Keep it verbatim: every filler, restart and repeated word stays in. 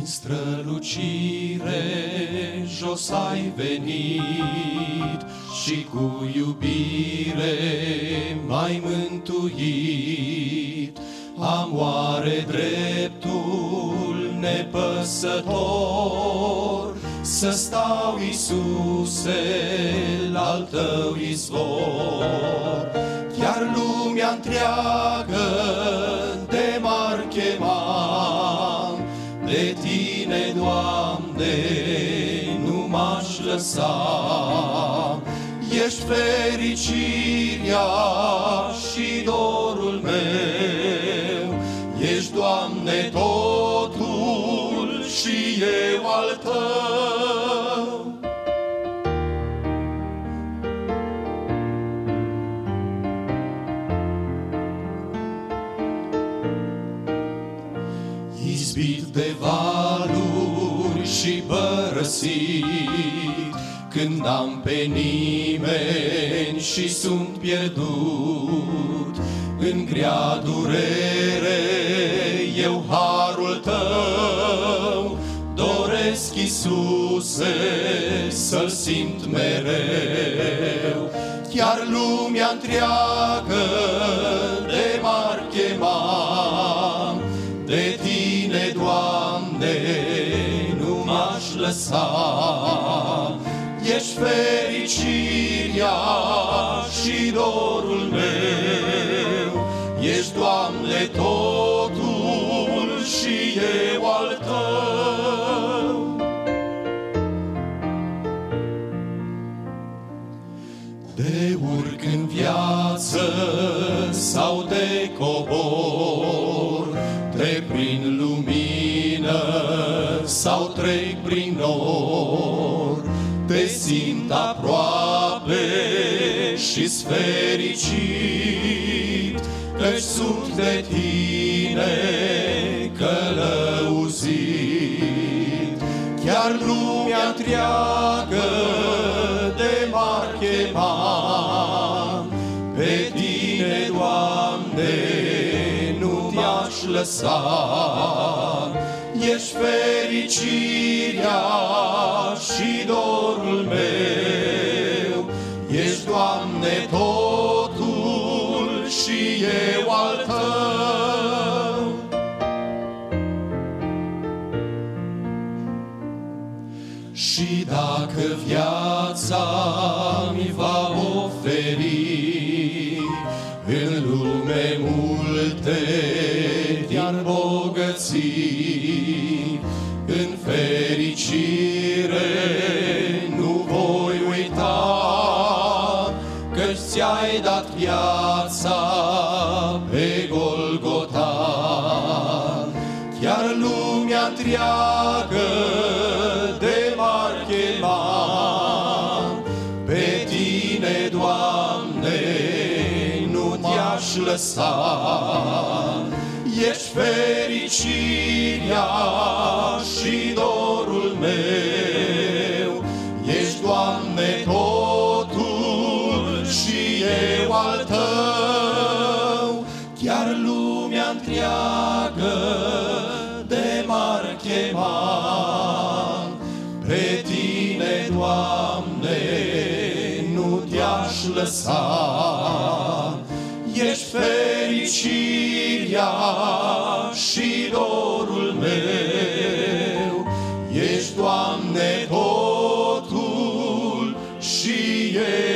strălucire jos ai venit și cu iubire m-ai mântuit. Am oare dreptul nepăsător să stau, Iisuse, la-al Tău izvor? Chiar lumea întreagă de m-ar chema, de Tine, Doamne, nu m-aș lăsa. Ești fericirea și dorul meu, ești, Doamne, totul și eu al Tău. Izbit de valuri și părăsit, când n-am pe nimeni și sunt pierdut, în grea durere eu harul Tău doresc, Iisuse, să-L simt mereu. Chiar lumea întreagă de m-ar chema, de Tine, Doamne, nu m-aș lăsa. Ești fericirea și dorul meu, ești, Doamne, totul și eu al Tău. De urc în viață sau de cobor, trec prin lumină sau trec prin nor, Te simt aproape și-s fericit, căci sunt de Tine călăuzit. Chiar lumea întreagă de m-ar chema, pe Tine, Doamne, nu te-aș lăsa. Ești fericirea și dorul meu, ești, Doamne, totul și eu al Tău. Și dacă viața mi va oferi în lume multe de-ar bogății, în fericire nu voi uita, căci ți-ai dat viața pe Golgota. Chiar lumea întreagă de m-ar chema, pe Tine, Doamne, nu te-aș lăsa. Ești fericirea și dorul meu, ești, Doamne, totul și eu al Tău. Chiar lumea întreagă de m-ar chema, pe Tine, Doamne, nu te-aș lăsa. Ești fericirea și dorul meu, ești, Doamne, totul și eu